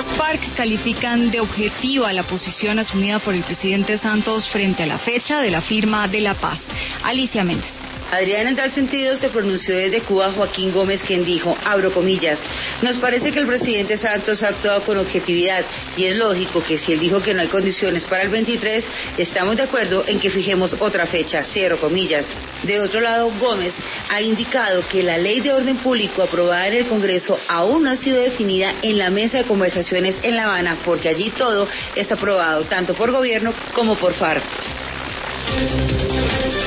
Las FARC califican de objetiva la posición asumida por el presidente Santos frente a la fecha de la firma de la paz. Alicia Méndez. Adriana, en tal sentido se pronunció desde Cuba Joaquín Gómez, quien dijo, abro comillas, nos parece que el presidente Santos ha actuado con objetividad y es lógico que si él dijo que no hay condiciones para el 23, estamos de acuerdo en que fijemos otra fecha, cierro comillas. De otro lado, Gómez ha indicado que la ley de orden público aprobada en el Congreso aún no ha sido definida en la mesa de conversaciones en La Habana, porque allí todo es aprobado tanto por gobierno como por FARC.